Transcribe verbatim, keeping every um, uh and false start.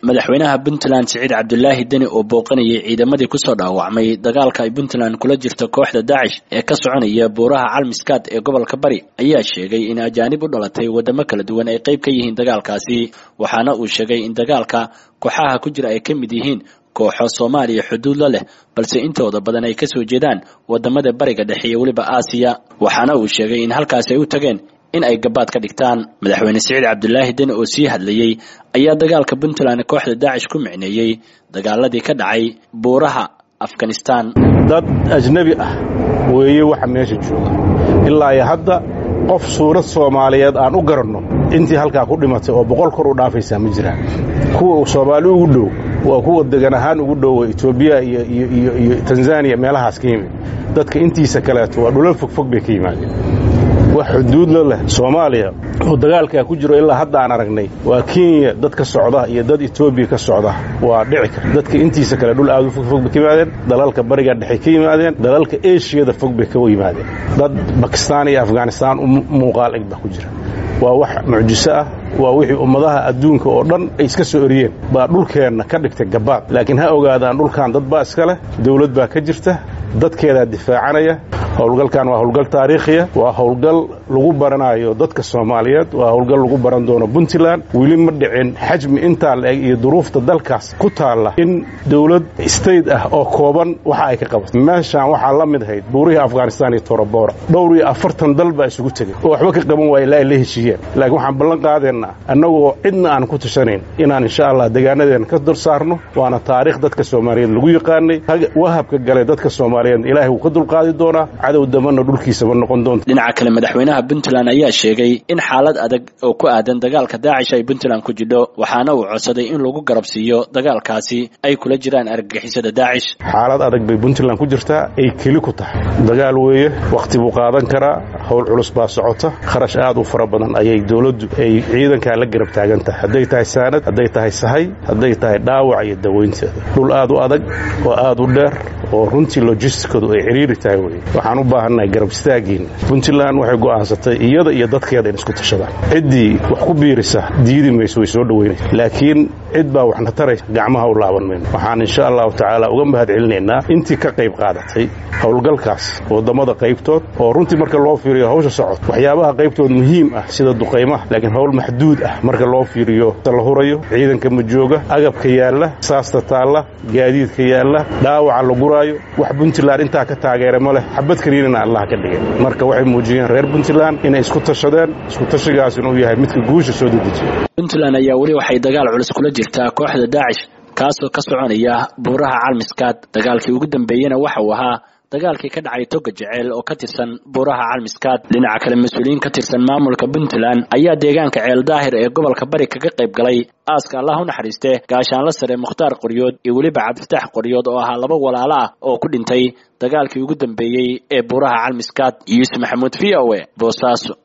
madaxweynaha Puntland Siciid Cabdullaahi Deni oo booqanayay ciidamadii ku soo dhaawacmay dagaalka ay Puntland kula jirto kooxda Daesh ee ka soconaya buuraha Calmiskaad ee gobolka Bari ayaa sheegay in ajaanib u dhalatay wadamo kala duwan ay qayb ka yihiin dagaalkaasi waxaana uu sheegay in dagaalka kooxaha ku jira ay ka mid yihiin kooxo Soomaaliya xuduud la leh balse intooda badan ay ka soo jeedaan wadamada bariga dhexe iyo waliba Aasiya waxaana uu sheegay in halkaas ay u tageen in ay gabaad ka dhigtaan madaxweyne Siciid Cabdullaahi Deni oo sii hadlayay ayaa dagaalka Puntland kooxda Daesh ku micneeyay dagaaladii ka dhacay buuraha Afghanistan dad ajnabi ah weeye waxa meesha jooga ilaa ay hadda qof suurad Soomaaliyeed aan u garanno intii halka ku dhimatay oo boqol kor u dhaafaysa ma jiraan kuwa Soomaali ugu dhow waa kuwa degan ahaan ugu dhow Itoobiya iyo iyo iyo Tanzania meelahaas ka yimid dadka intiisa kale waa dhulal fog fog bay ka yimaadeen wax xuduud la leh Soomaaliya oo dagaalka ku jiro ilaa hadda aan aragnay waa Kenya dadka socda iyo dad Itoobiya ka socda waa dhici kar dadka intiisa kale dhul aad u fog fog ka yimaadeen dalalka bariga dhexe ka yimaadeen dalalka Aasiya fog bay ka yimaadeen dad Pakistan iyo Afghanistan muuqaal igba ku jira waa wax mucjiso ah waa wixii ummadaha adduunka oo dhan ay iska soo oriyeen baa dhulkeena ka dhigtay gabaad laakiin ha ogaadaan dhulkan dad baa iska leh dawlad baa ka jirta dadkeeda difaacanaya howlgalkan waa howlgal taariikhi ah waa howlgal lagu baranayo dadka Soomaaliyeed waa howlgal lagu baran doono Puntland wili ma dhicin xajmi inta la iyo duruufta dalkaas ku taala in dawlad state ah oo kooban waxa ay ka qabato meeshan waxa la mid ahayd buurihii Afghanistan iyo Torobora dhowr iyo afartan dal baa isugu tagay oo waxba ka qaban waayay ilaa la heshiiyeen laakiin waxaan ballan qaadeynaa annagoo cidna aan ku tashanayn inaan insha Allah deegaanadeena ka dul saarno waana taariikh dadka Soomaaliyeed lagu yaqaanay wahabka galay dadka Soomaaliyeed Ilaahay uu ka dul qaadi doona cadow damana dhulkiisa ma noqon doonto dhinaca kale madaxweynaha Puntland ayaa sheegay in xaalad adag oo ku aadan dagaalka Daesh ay Puntland ku jidho waxaana uu codsaday in lagu garabsiiyo dagaalkaasi ay kula jiraan argagixisada Daesh xaalad adag bay Puntland ku jirtaa ay kali ku tahay dagaal weeye waqti buu qaadan karaa hawl culus baa socota kharash aad u fara badan ayay dawladdu ay ciidanka la garab taagan tahay haday tahay saanad haday tahay sahay haday tahay dhaawac iyo daweynteeda dhul aad u adag oo aad u dheer oo runtii logisticadu ay xiriiri tahay waxaan u baahanahay garab istaagin Puntland waxay go'aansatay iyada iyo dadkeeda in isku tashadaan cidii wax ku biirisa diidi mayso way soo dhaweynaysaa laakiin cid baa waxna taray gacmaha u laaban meen waxaan insha Allah ta'ala uga mahad celinaynaa intii ka qayb qaadatay howlgalkaas wadamada qaybtood oo runtii marka loo fiiriyo hawsha socod waxyaabaha qaybtood muhiim ah sida duqeymaha laakiin hawl maxduud ah marka loo fiiriyo la hurayo ciidanka ma jooga agabka yaala saasta taala gaadiidka yaala dhaawaca la guraayo wax Puntland inta ka taageeray ma leh xabad kaliina Allah ka dhigay marka waxay muujiyeen reer Puntland inay isku tashadeen isku tashigaas inuu yahay midka guusha soo dedejiyo Puntland ayaa wali waxay dagaal culus kula jirtaa kooxda Daesh kaasoo ka soconaya buuraha Calmiskaad dagaalkii ugu dambeeyana waxa uu ahaa dagaalkii ka dhacay Toga Jecel oo ka tirsan buuraha Calmiskaad dhinaca kale mas'uuliyiin ka tirsan maamulka Puntland ayaa deegaanka Ceel Daahir ee gobolka Bari kaga qayb galay aaska Allah u naxariiste gaashaanle sare Mukhtaar Qoryood iyo waliba Cabdifatax Qoryood oo ahaa laba walaalo ah oo ku dhintay dagaalkii ugu dambeeyay ee buuraha Calmiskaad Yuusuf Maxamuud V O A Boosaaso.